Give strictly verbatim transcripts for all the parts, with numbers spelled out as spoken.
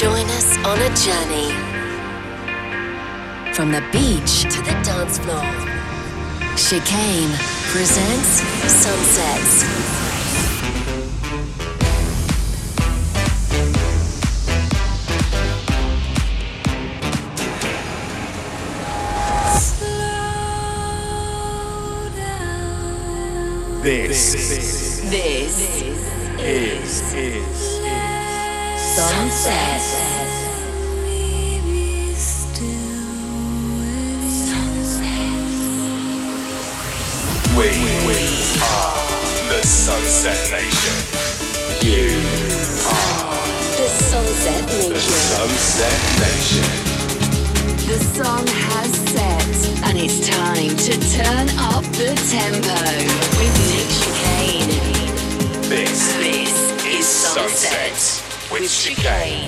Join us on a journey from the beach to the dance floor. Chicane presents Sunsets. This, this, this is, is, is, is Sunset. We, we are the Sunset Nation. You are the Sunset Nation. The Sunset Nation. The sun has set, and it's time to turn up the tempo with Nick Chicane. This, this is Sunset with Chicane.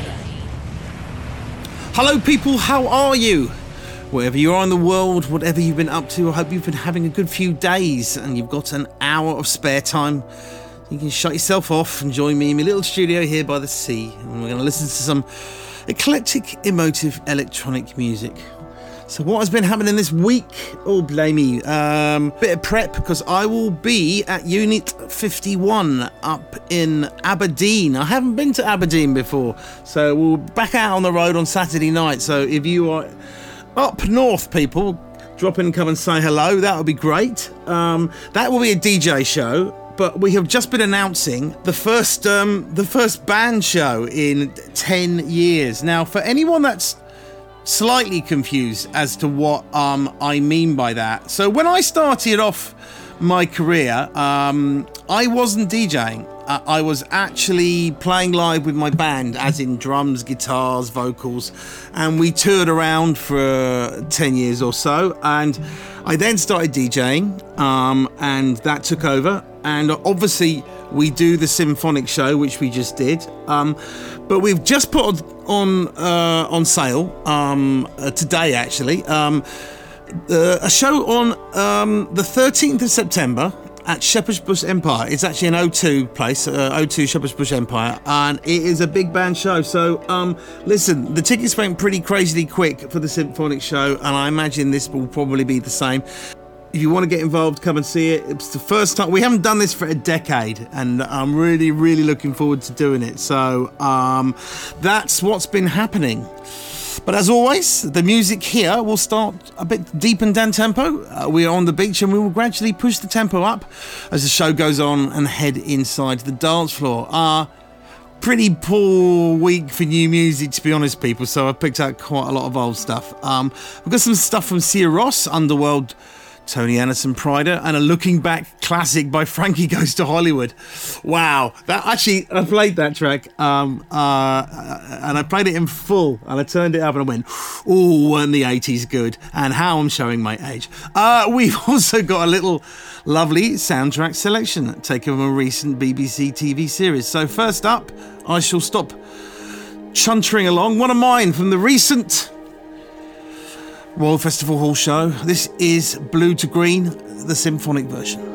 Hello people, how are you? Wherever you are in the world, whatever you've been up to, I hope you've been having a good few days and you've got an hour of spare time. You can shut yourself off and join me in my little studio here by the sea, and we're going to listen to some eclectic, emotive electronic music. So what has been happening this week? Oh, blame me. Um, bit of prep, because I will be at Unit fifty-one up in Aberdeen. I haven't been to Aberdeen before, so we'll be back out on the road on Saturday night. So if you are up north, people, drop in and come and say hello. That would be great. Um, that will be a D J show. But we have just been announcing the first um, the first band show in ten years. Now, for anyone that's slightly confused as to what um, I mean by that, so when I started off my career, um, I wasn't DJing. Uh, I was actually playing live with my band, as in drums, guitars, vocals, and we toured around for ten years or so. And I then started DJing, um, and that took over. And obviously, we do the symphonic show, which we just did. Um, but we've just put on uh, on sale um, uh, today, actually, um, uh, a show on um, the thirteenth of September at Shepherd's Bush Empire. It's actually an O two place, uh, O two Shepherd's Bush Empire, and it is a big band show. So, um, listen, the tickets went pretty crazily quick for the symphonic show, and I imagine this will probably be the same. If you want to get involved, come and see it. It's the first time. We haven't done this for a decade, and I'm really, really looking forward to doing it. So um, that's what's been happening. But as always, the music here will start a bit deep and down tempo. Uh, we are on the beach, and we will gradually push the tempo up as the show goes on and head inside the dance floor. Uh, pretty poor week for new music, to be honest, people. So I picked out quite a lot of old stuff. Um, we've got some stuff from Sia Ross, Underworld, Tony Anderson, Pryda, and a looking back classic by Frankie Goes to Hollywood. Wow, that actually, I played that track, um, uh, and I played it in full, and I turned it up and I went, "Oh, weren't the eighties good?" And how I'm showing my age. Uh, we've also got a little lovely soundtrack selection taken from a recent B B C T V series. So first up, I shall stop chuntering along. One of mine from the recent Royal Festival Hall show. This is Blue to Green, the symphonic version.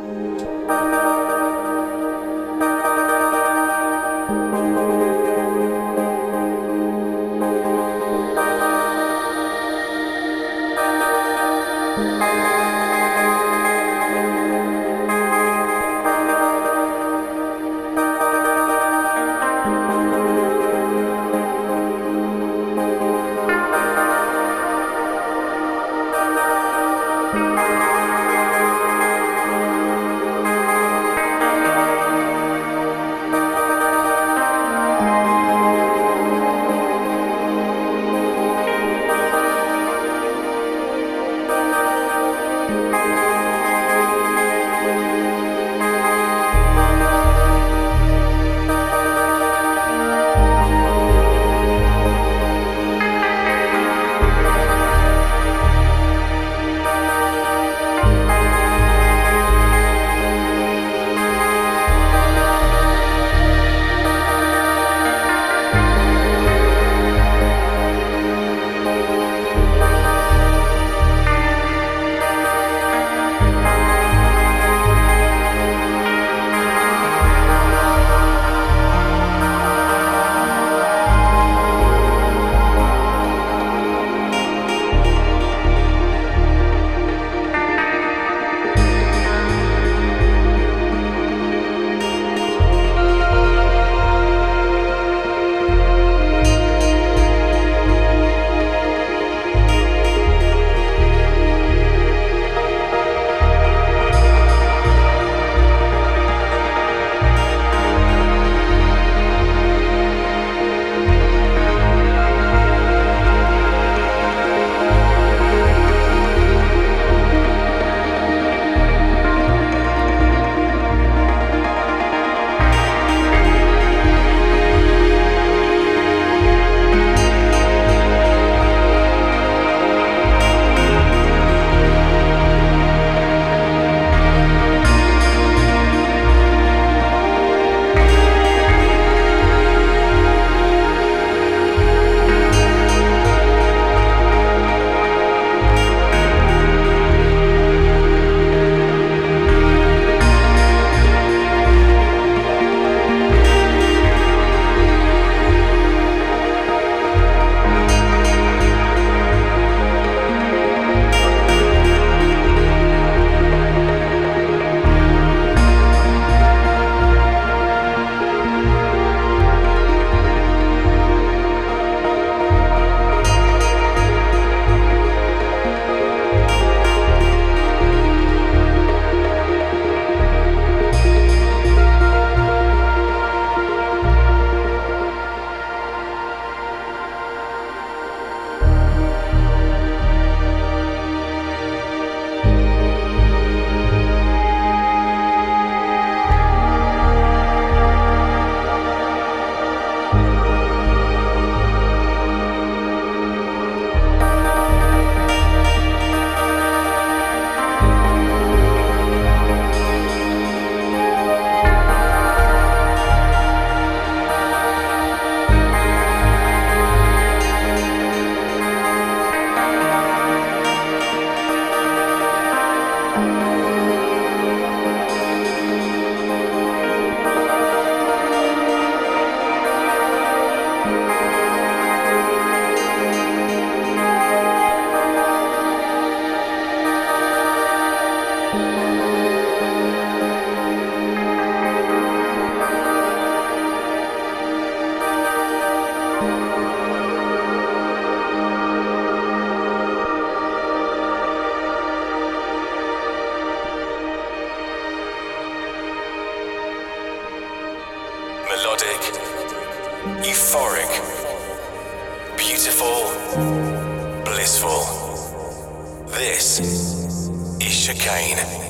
melodic, euphoric, beautiful, blissful. This is Chicane.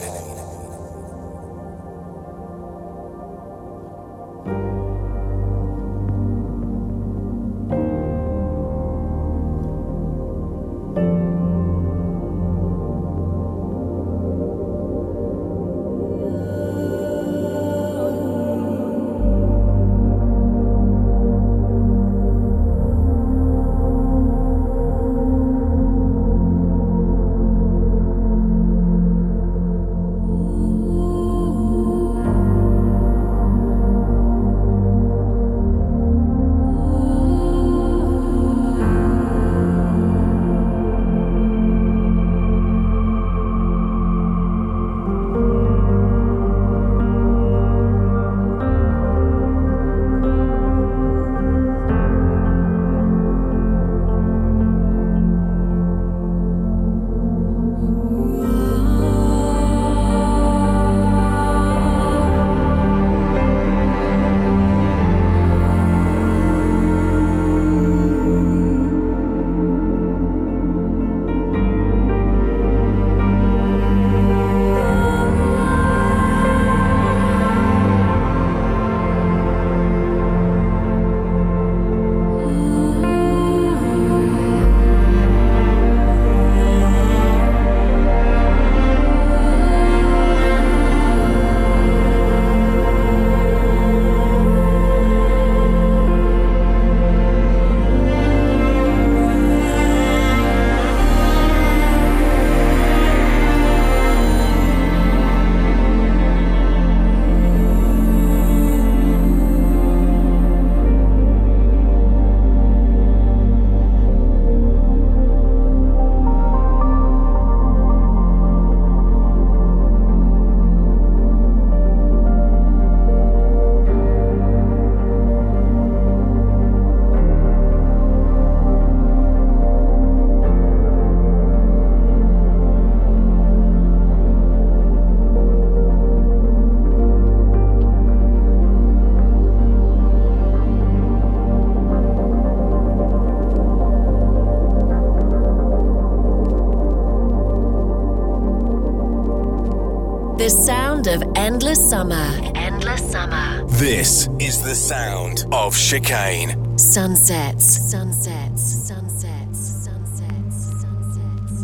The sound of endless summer. Endless summer. This is the sound of Chicane. Sunsets. Sunsets. Sunsets. Sunsets. Sunsets.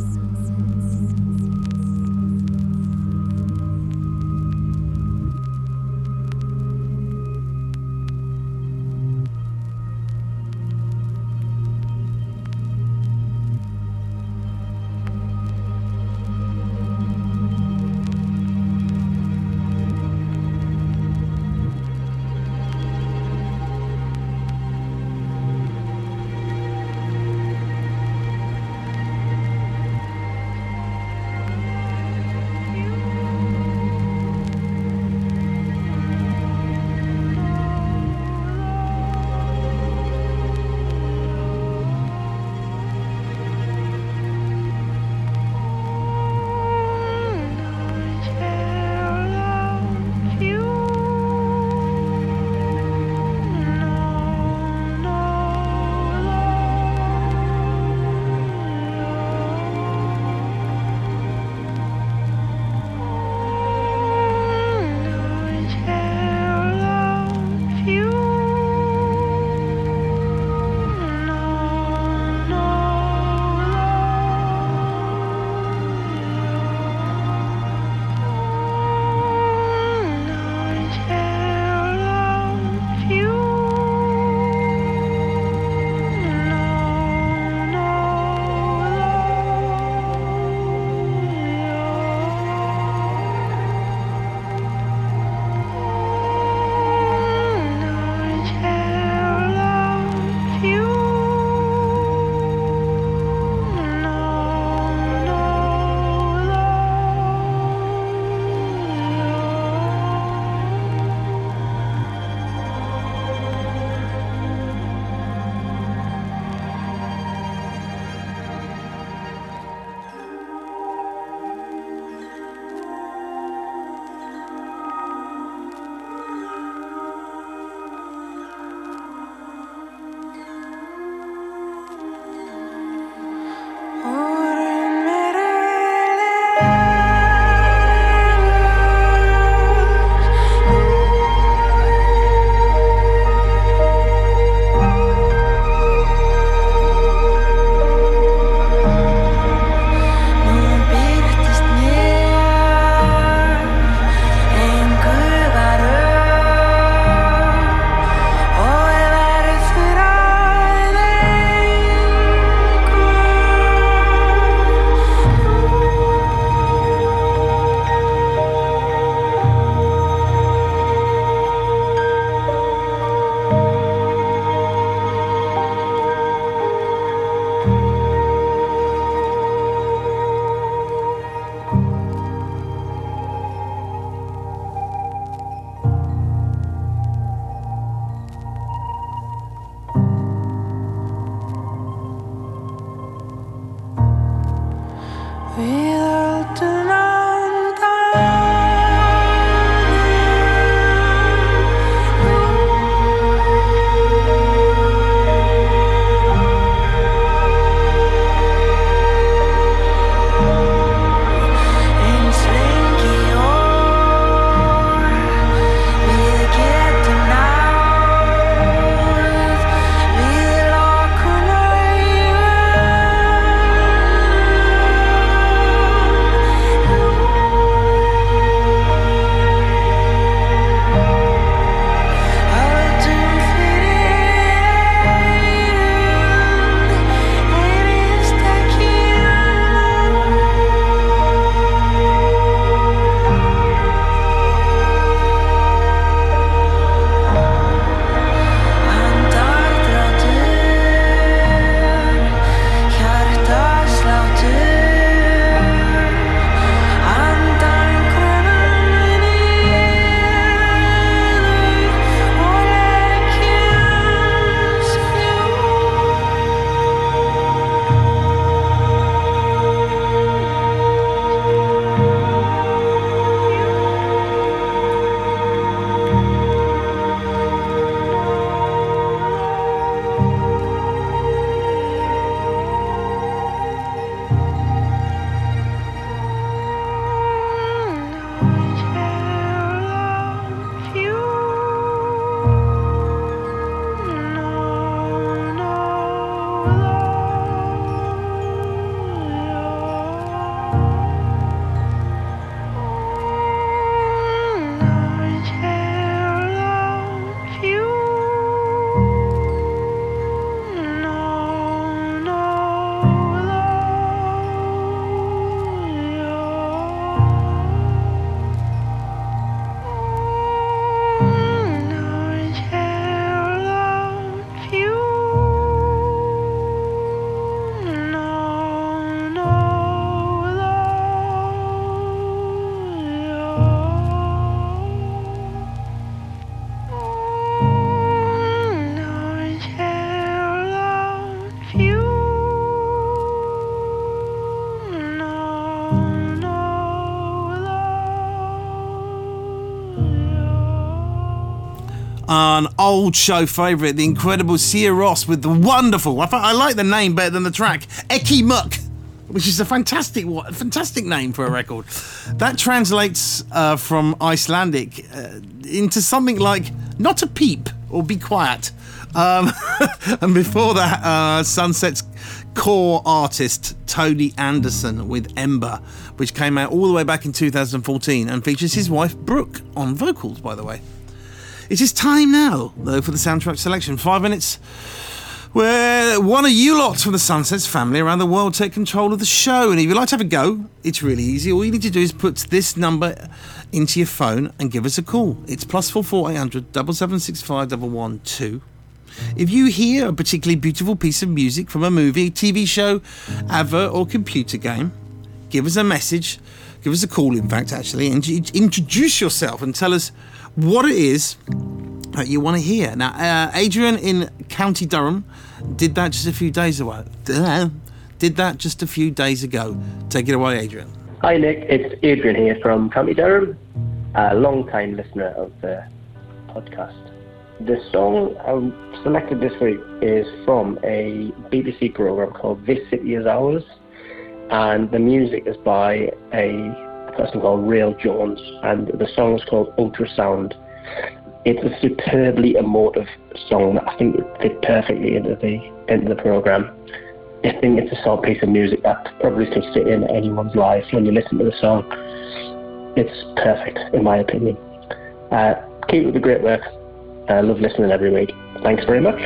An old show favourite, the incredible Sia Ross with the wonderful, I, I like the name better than the track, Eki Muck, which is a fantastic fantastic name for a record. That translates uh, from Icelandic uh, into something like not a peep or be quiet. Um, and before that, uh, Sunset's core artist Tony Anderson with Ember, which came out all the way back in two thousand fourteen and features his wife Brooke on vocals, by the way. It is time now, though, for the soundtrack selection. Five minutes where one of you lots from the Sunsets family around the world take control of the show. And if you'd like to have a go, it's really easy. All you need to do is put this number into your phone and give us a call. It's plus four four eight hundred seven seven six five one one two. If you hear a particularly beautiful piece of music from a movie, T V show, advert or computer game, give us a message, give us a call in fact actually, and introduce yourself and tell us what it is that you want to hear. Now, uh, Adrian in County Durham did that just a few days ago. Did that just a few days ago. Take it away, Adrian. Hi, Nick. It's Adrian here from County Durham, a long-time listener of the podcast. The song I selected this week is from a B B C programme called This City Is Ours, and the music is by a person called Rail Jones, and the song is called Ultrasound. It's a superbly emotive song that I think would fit perfectly into the into the programme. I think it's a sort of piece of music that probably could fit in anyone's life when you listen to the song. It's perfect, in my opinion. Uh, keep up the great work. I uh, love listening every week. Thanks very much.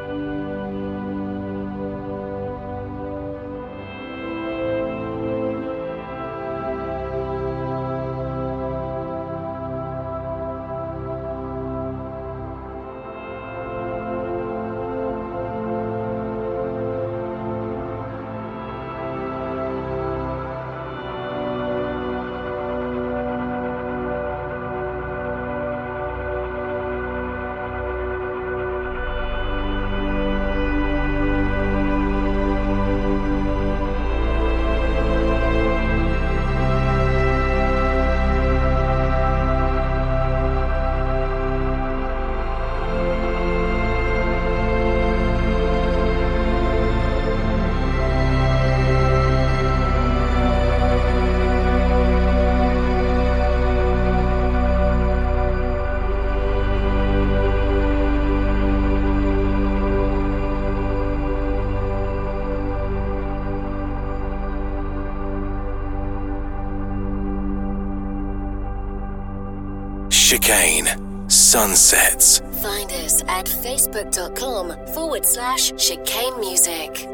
Chicane Sunsets. Find us at facebook.com forward slash chicane music.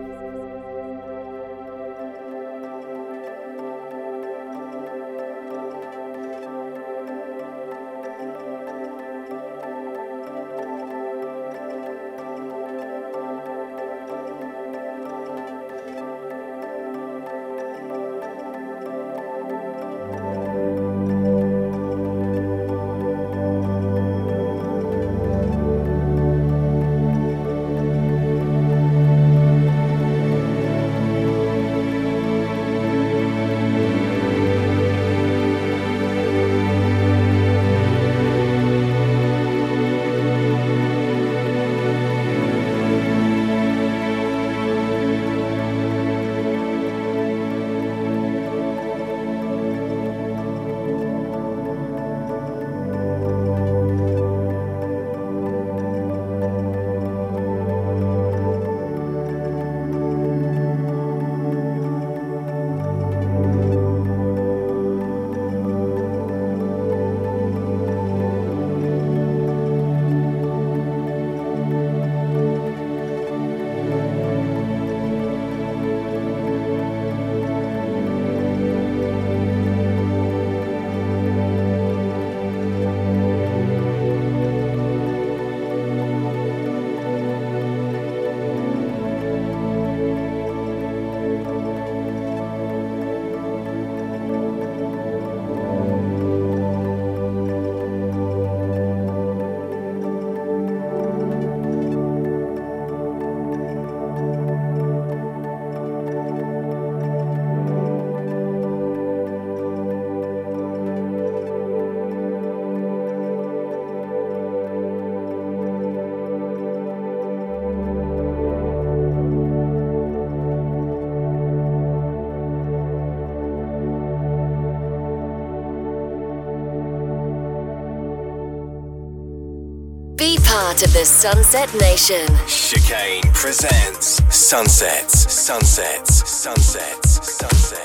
Be part of the Sunset Nation. Chicane presents Sunsets, Sunsets, Sunsets, Sunsets.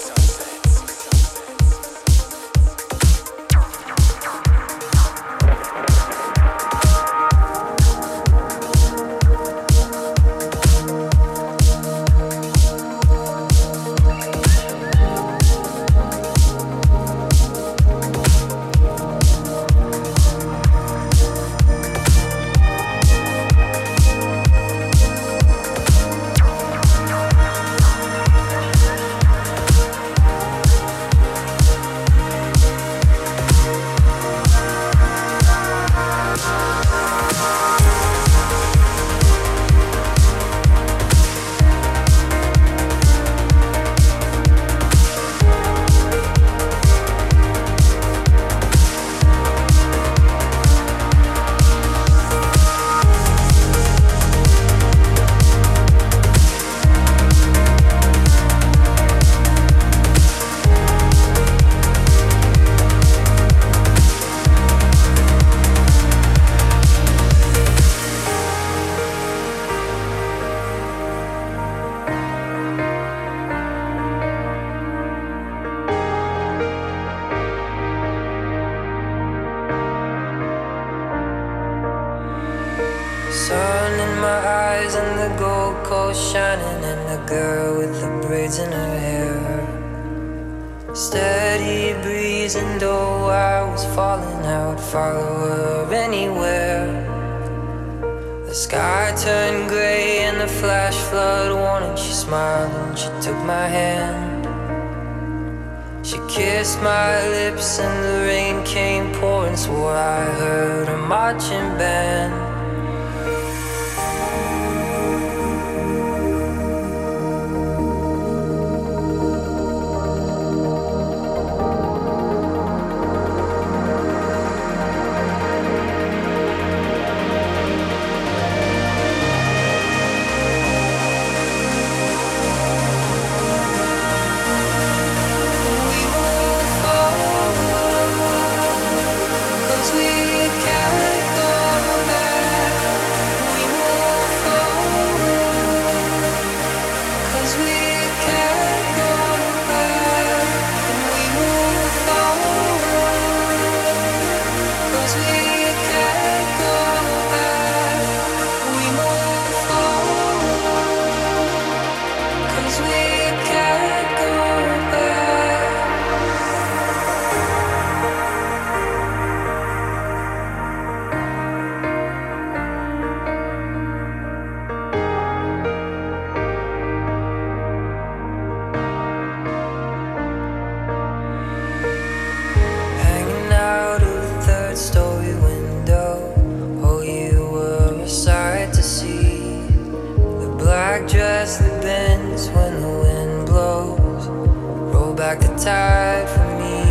Sun in my eyes and the gold coast shining, and the girl with the braids in her hair. Steady breeze, and though I was falling, I would follow her anywhere. The sky turned grey and the flash flood warning. She smiled and she took my hand. She kissed my lips and the rain came pouring. Swore I heard a marching band. Tide for me.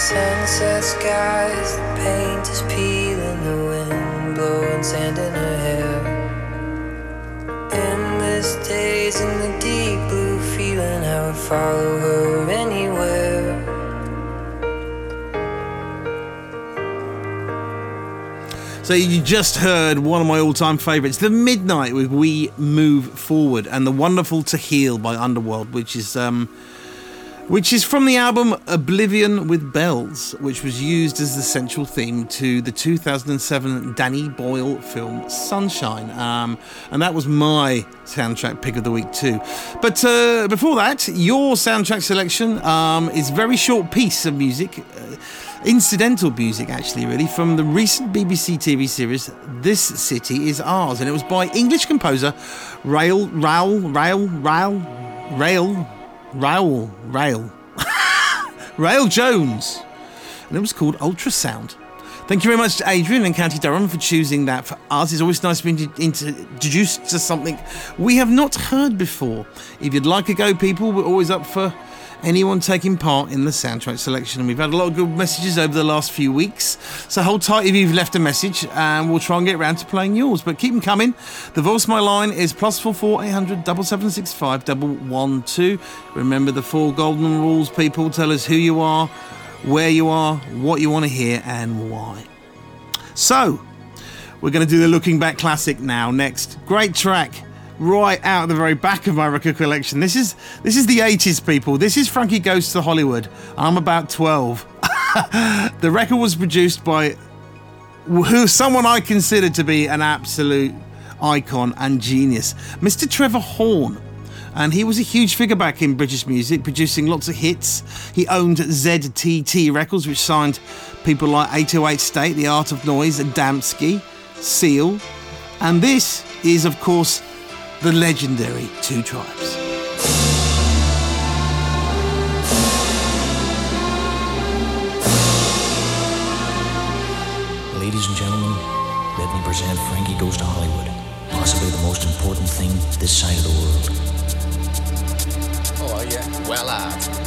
Sunset skies, the paint is peeling, the wind blowing sand in her hair. Endless days in the deep blue feeling, I would follow her anywhere. So you just heard one of my all-time favourites, The Midnight with We Move Forward, and the wonderful To Heal by Underworld, which is um, which is from the album Oblivion with Bells, which was used as the central theme to the two thousand seven Danny Boyle film Sunshine. Um, and that was my soundtrack pick of the week too. But uh, before that, your soundtrack selection um, is a very short piece of music, uh, incidental music actually, really, from the recent B B C T V series This City Is Ours. And it was by English composer Rail, Rail, Rail, Rail, Rail, Rail, Rail, Rail Jones. And it was called Ultrasound. Thank you very much to Adrian and County Durham for choosing that for us. It's always nice to be introduced to something we have not heard before. If you'd like a go, people, we're always up for anyone taking part in the soundtrack selection. And we've had a lot of good messages over the last few weeks. So hold tight if you've left a message and we'll try and get around to playing yours. But keep them coming. The voicemail line is plus four four eight hundred seven seven six five one one two. Remember the four golden rules, people. Tell us who you are, where you are, what you want to hear and why. So we're going to do the Looking Back Classic now next. Great track. Right out of the very back of my record collection. This is this is the eighties, people. This is Frankie Goes to Hollywood. I'm about twelve. The record was produced by who someone I consider to be an absolute icon and genius, Mister Trevor Horn. And he was a huge figure back in British music, producing lots of hits. He owned Z T T Records, which signed people like eight oh eight State, The Art of Noise, Adamski, Seal. And this is, of course, the legendary Two Tribes. Ladies and gentlemen, let me present Frankie Goes to Hollywood, possibly the most important thing this side of the world. Oh yeah, well out.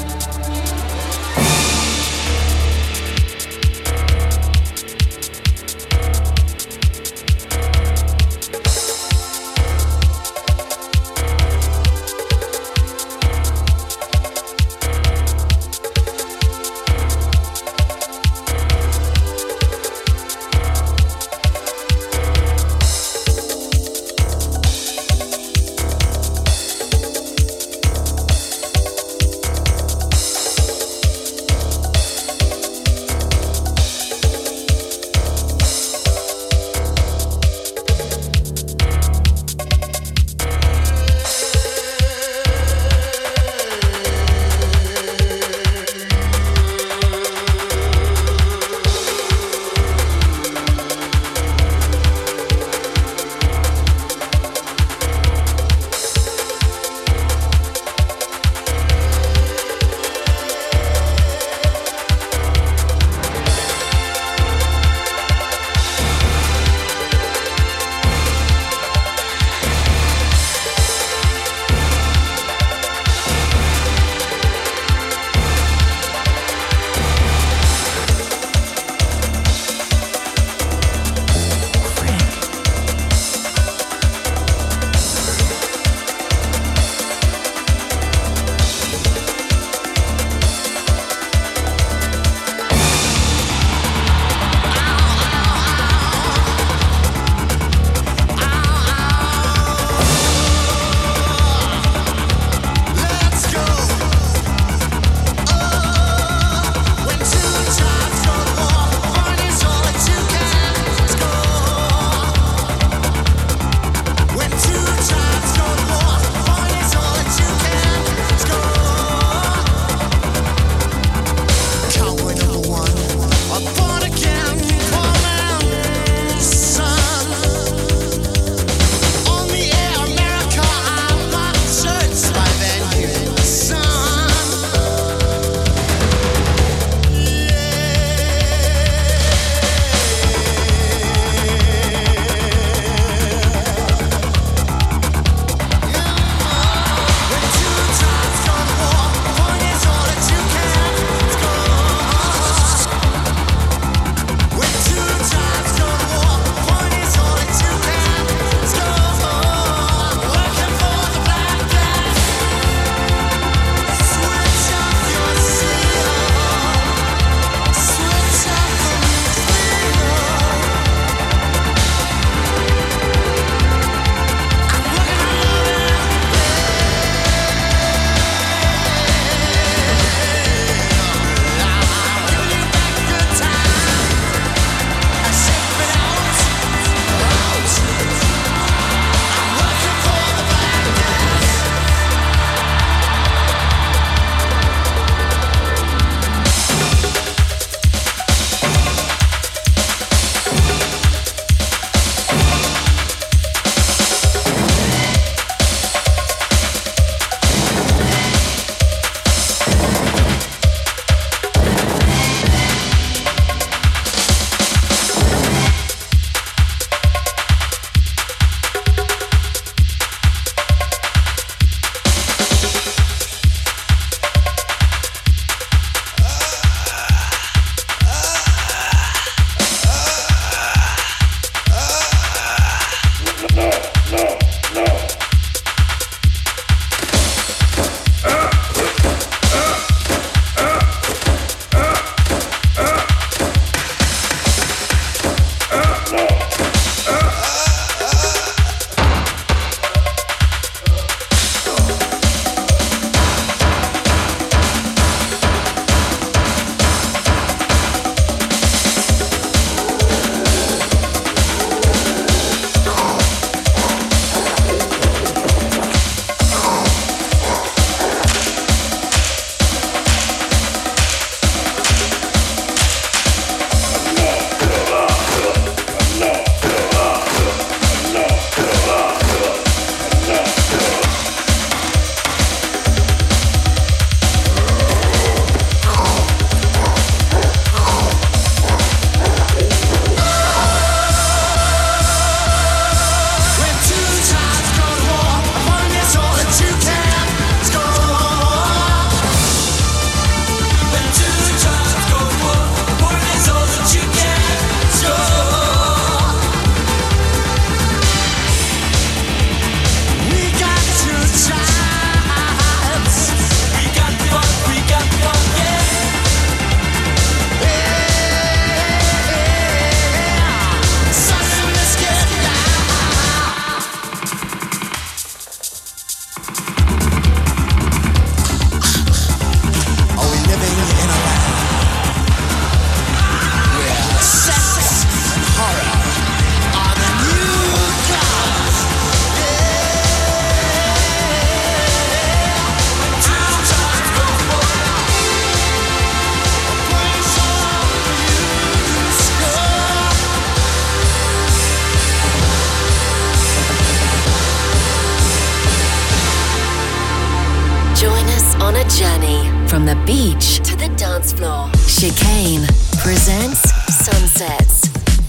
journey from the beach to the dance floor. Chicane presents Sunsets.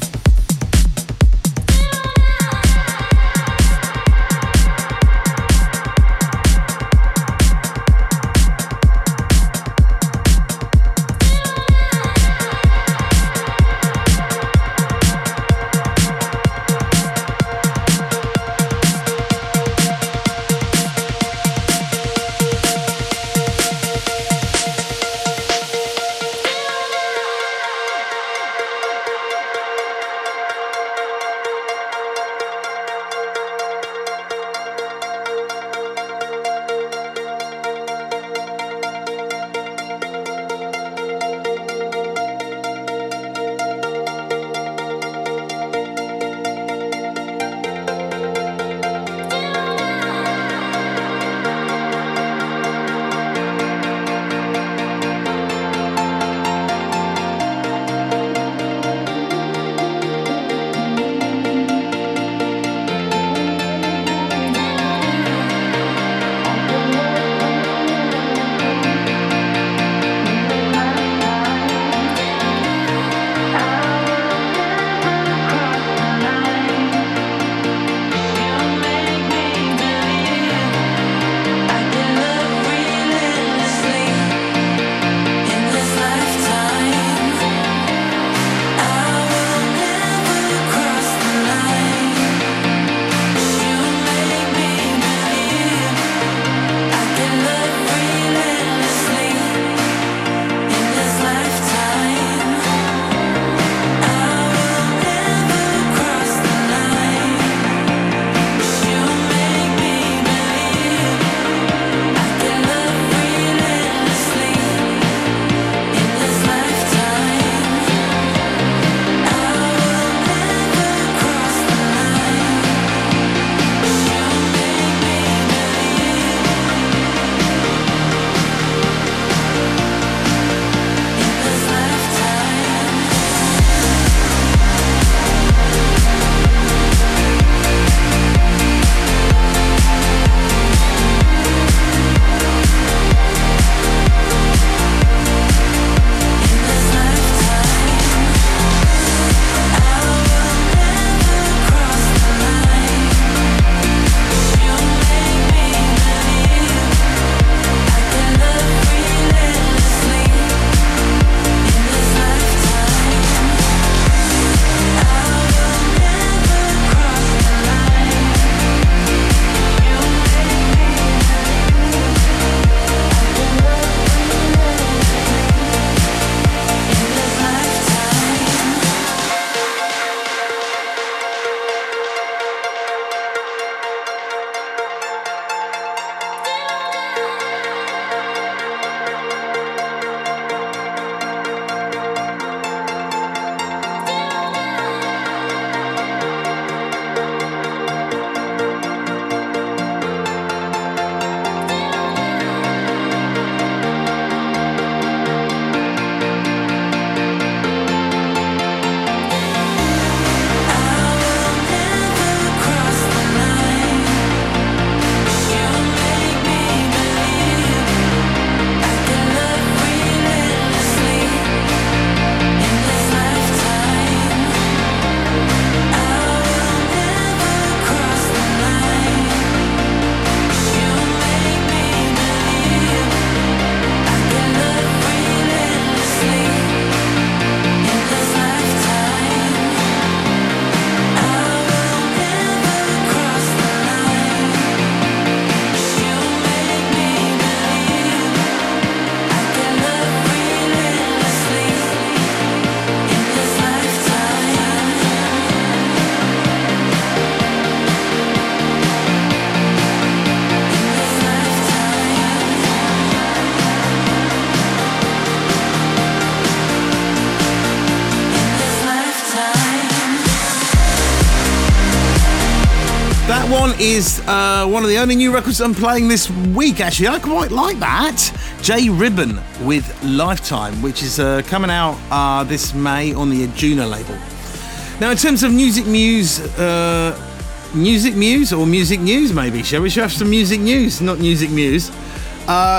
That one is uh, one of the only new records I'm playing this week, actually. I quite like that. J Ribbon with Lifetime, which is uh, coming out uh, this May on the Adjuna label. Now, in terms of music news, uh, music news or music news maybe, shall we? Shall we have some music news, not music news. Uh,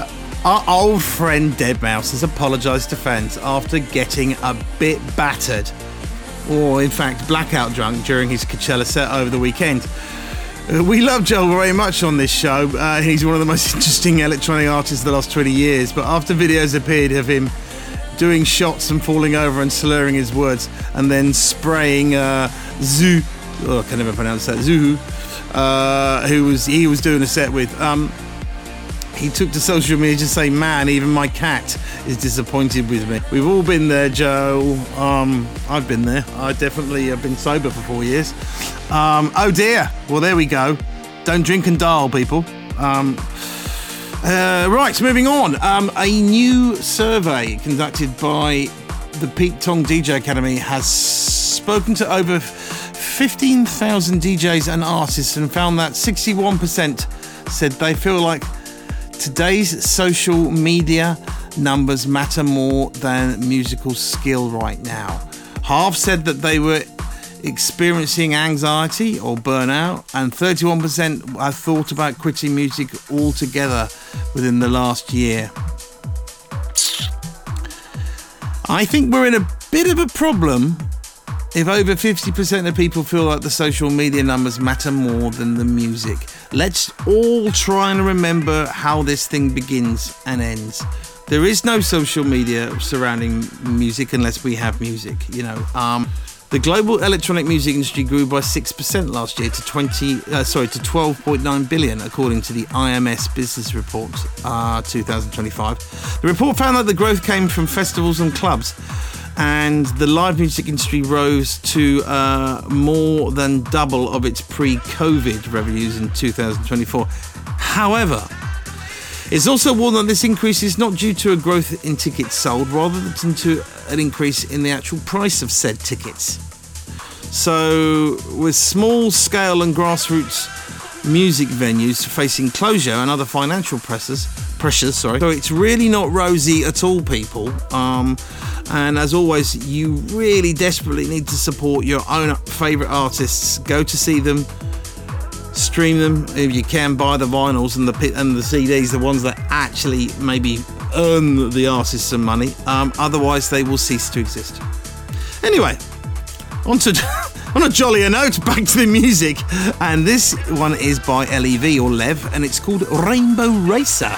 Our old friend deadmau five has apologised to fans after getting a bit battered, or in fact blackout drunk, during his Coachella set over the weekend. Uh, we love Joel very much on this show. Uh, he's one of the most interesting electronic artists of the last twenty years, but after videos appeared of him doing shots and falling over and slurring his words and then spraying uh, Zoo, oh, I can never pronounce that, Zuhu, uh, who was he was doing a set with, um, he took to social media to say, man, even my cat is disappointed with me. We've all been there, Joe. Um, I've been there. I definitely have been sober for four years. Um, oh dear. Well, there we go. Don't drink and dial, people. Um, uh, right, moving on. Um, a new survey conducted by the Pete Tong D J Academy has spoken to over fifteen thousand D Js and artists and found that sixty-one percent said they feel like today's social media numbers matter more than musical skill right now. Half said that they were experiencing anxiety or burnout, and thirty-one percent have thought about quitting music altogether within the last year. I think we're in a bit of a problem if over fifty percent of people feel like the social media numbers matter more than the music. Let's all try and remember how this thing begins and ends. There is no social media surrounding music unless we have music, you know. Um, the global electronic music industry grew by six percent last year to twenty, uh, sorry, to twelve point nine billion, according to the I M S Business Report uh, twenty twenty-five. The report found that the growth came from festivals and clubs, and the live music industry rose to uh, more than double of its pre-COVID revenues in two thousand twenty-four. However, it's also warned that this increase is not due to a growth in tickets sold, rather than to an increase in the actual price of said tickets. So, with small-scale and grassroots music venues facing closure and other financial pressures, pressures, sorry, so it's really not rosy at all, people. Um, and as always, you really desperately need to support your own favourite artists. Go to see them, stream them if you can, buy the vinyls and the and the C Ds, the ones that actually maybe earn the artists some money. Um, otherwise, they will cease to exist. Anyway, on to on a jollier note, back to the music, and this one is by L E V or Lev, and it's called Rainbow Racer.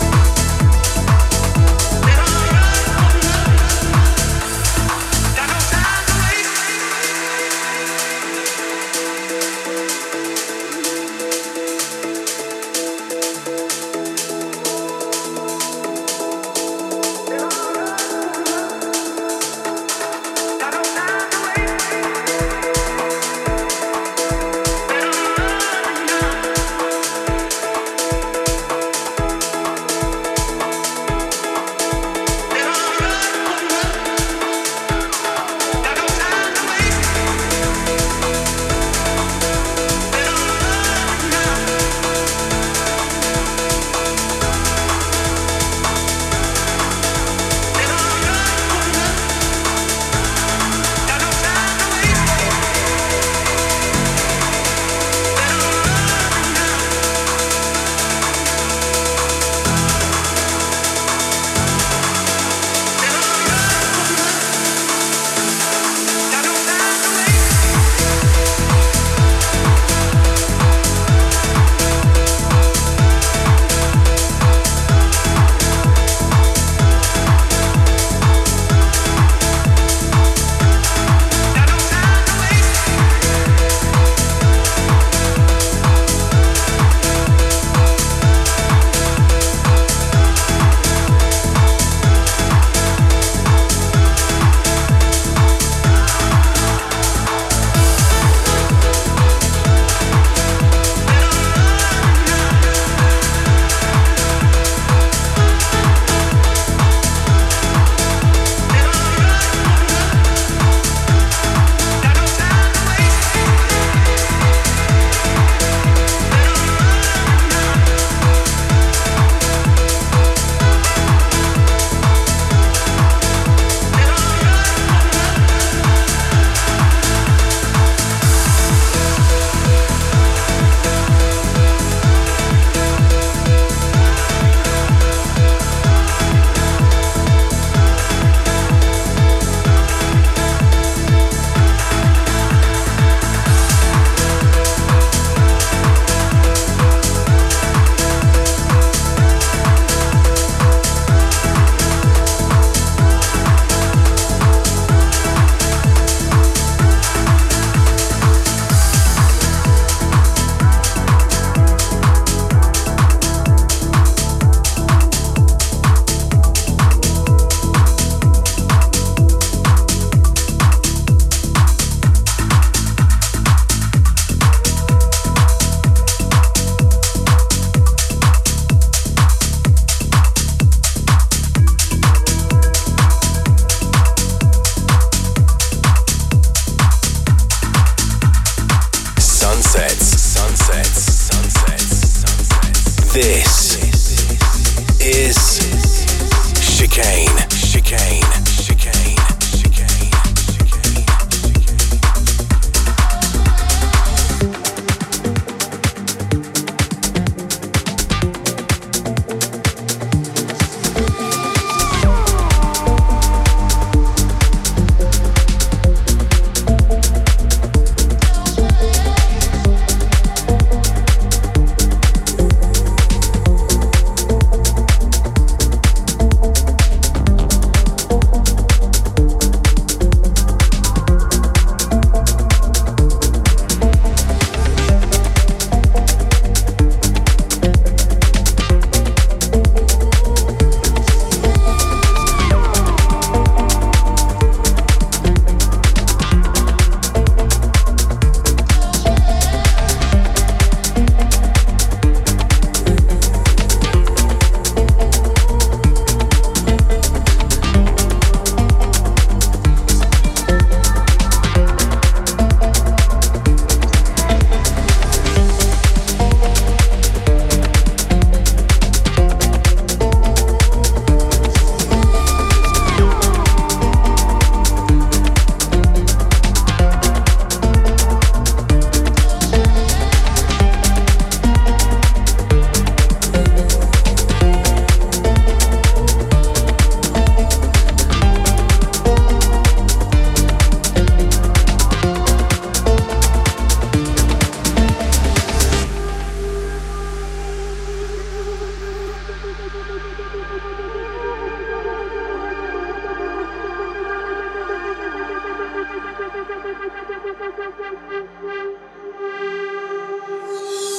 Don't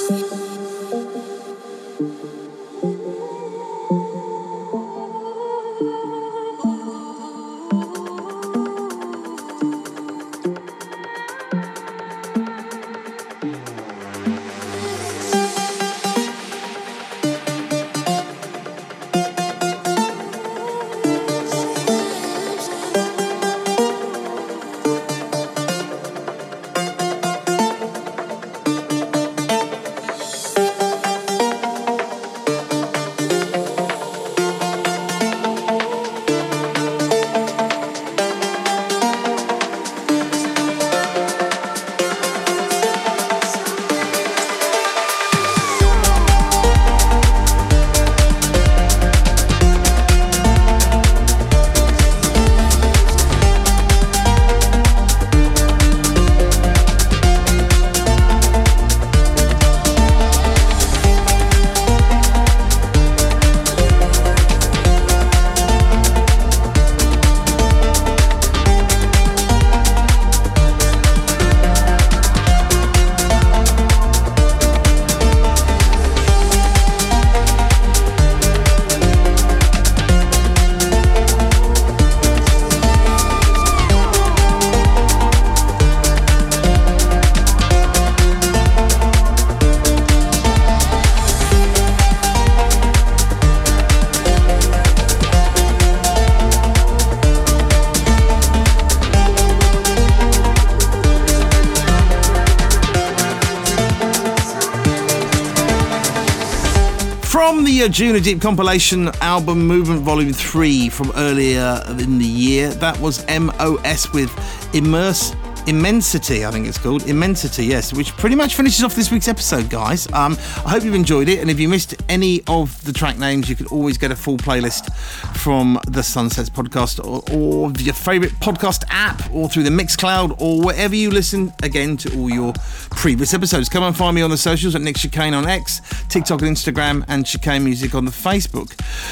From the Arjuna Deep compilation album Movement Volume three from earlier in the year, that was M O S with Immerse Immensity, I think it's called. Immensity, yes, which pretty much finishes off this week's episode, guys. Um, I hope you've enjoyed it, and if you missed any of the track names, you can always get a full playlist from the Sunsets podcast or, or your favourite podcast app or through the Mixcloud or wherever you listen, again, to all your previous episodes. Come and find me on the socials at Nick Chicane on X, TikTok and Instagram, and Chicane Music on the Facebook.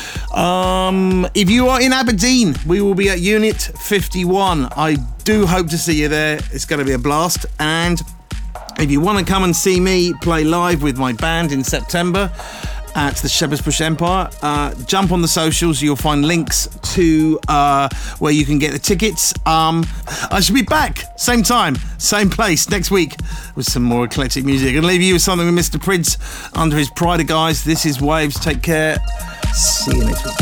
Um, if you are in Aberdeen, we will be at Unit fifty-one. I do hope to see you there. It's going to be a blast. And if you want to come and see me play live with my band in September at the Shepherd's Bush Empire, uh, jump on the socials. You'll find links to uh, where you can get the tickets. Um, I should be back, same time, same place next week with some more eclectic music. And leave you with something with Mister Prince under his Pride of Guys. This is Waves. Take care. See you next week.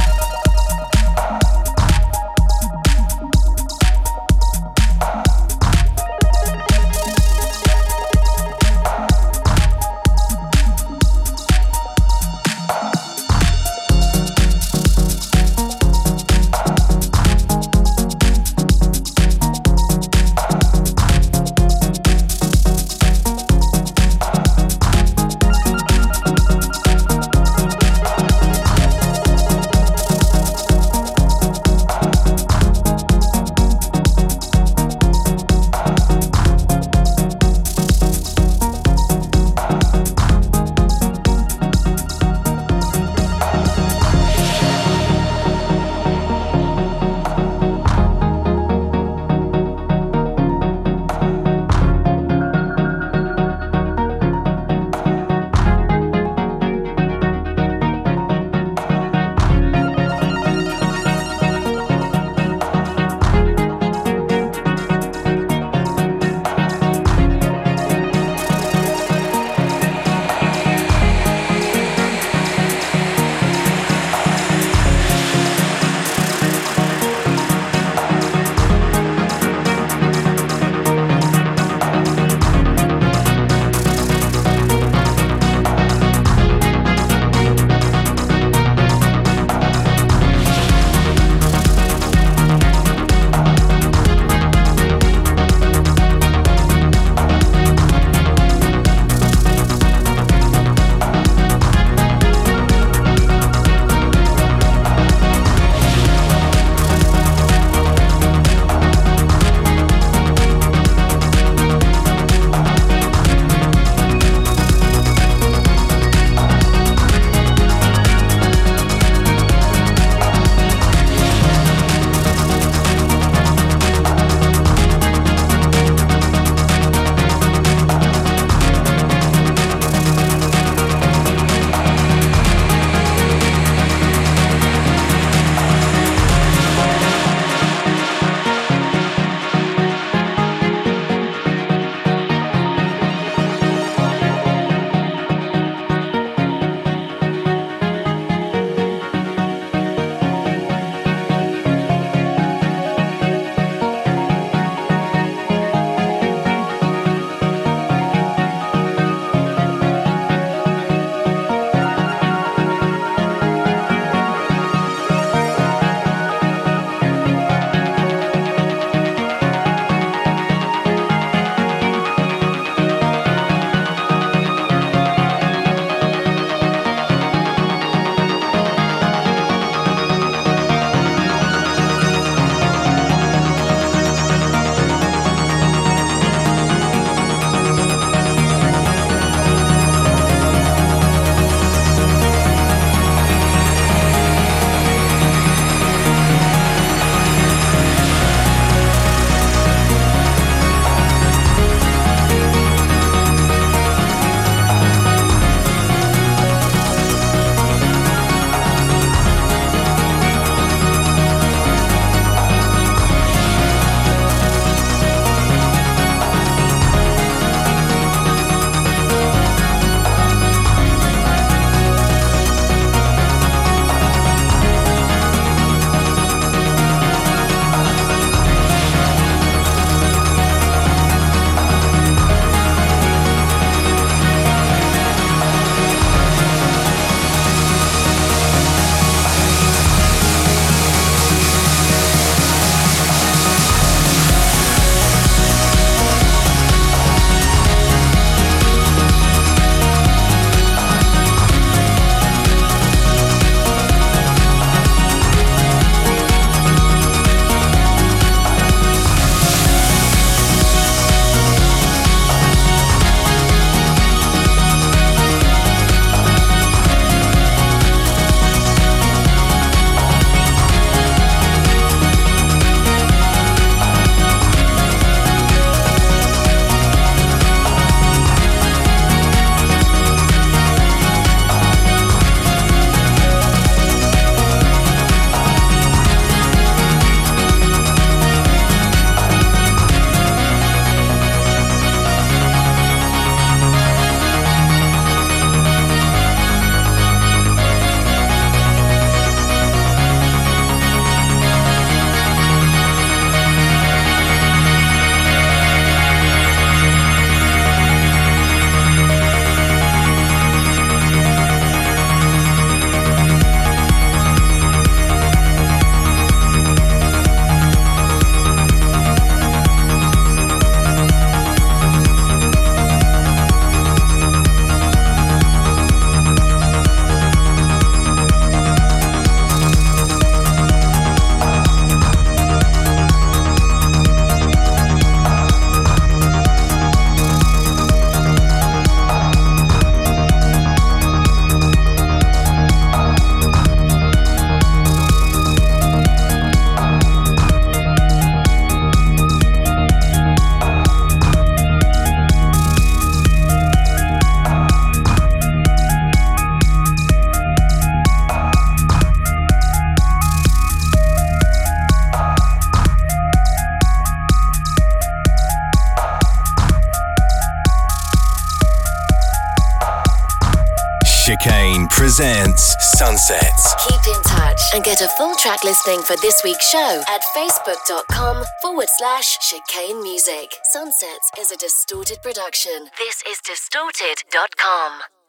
Chicane presents Sunsets. Keep in touch and get a full track listing for this week's show at facebook.com forward slash chicane music. Sunsets is a Distorted production. This is distorted dot com.